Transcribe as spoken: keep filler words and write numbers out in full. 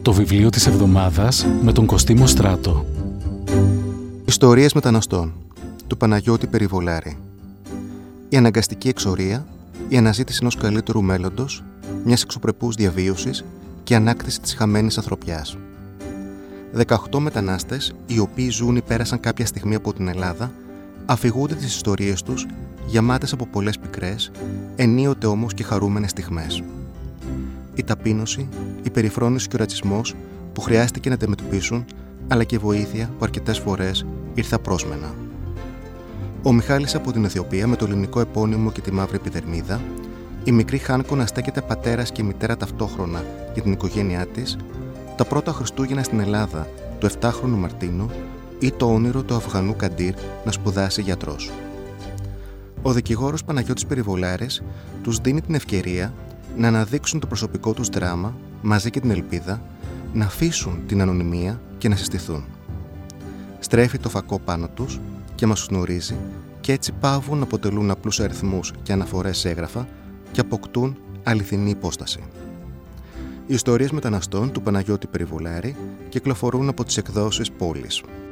Το βιβλίο της εβδομάδας με τον Κωστή Στράτο. Ιστορίες μεταναστών του Παναγιώτη Περιβολάρη. Η αναγκαστική εξορία, η αναζήτηση ενός καλύτερου μέλλοντος, μιας εξωπρεπούς διαβίωσης και η ανάκτηση της χαμένης ανθρωπιάς. δεκαοκτώ μετανάστες, οι οποίοι ζουν ή πέρασαν κάποια στιγμή από την Ελλάδα, αφηγούνται τις ιστορίες τους, γεμάτες από πολλές πικρές, ενίοτε όμως και χαρούμενες στιγμές. Η ταπείνωση, η περιφρόνηση και ο ρατσισμός που χρειάστηκε να αντιμετωπίσουν, αλλά και βοήθεια που αρκετές φορές ήρθε απρόσμενα. Ο Μιχάλης από την Αιθιοπία με το ελληνικό επώνυμο και τη μαύρη επιδερμίδα, η μικρή Χάνκο να στέκεται πατέρας και μητέρα ταυτόχρονα για την οικογένειά της, τα πρώτα Χριστούγεννα στην Ελλάδα του επτάχρονου Μαρτίνου ή το όνειρο του Αφγανού Καντήρ να σπουδάσει γιατρός. Ο δικηγόρος Παναγιώτης Περιβολάρης τους δίνει την ευκαιρία να αναδείξουν το προσωπικό τους δράμα μαζί και την ελπίδα να αφήσουν την ανωνυμία και να συστηθούν. Στρέφει το φακό πάνω τους και μας γνωρίζει και έτσι παύουν να αποτελούν απλούς αριθμούς και αναφορές σε έγγραφα και αποκτούν αληθινή υπόσταση. Οι ιστορίες μεταναστών του Παναγιώτη Περιβολάρη κυκλοφορούν από τις εκδόσεις Πόλης.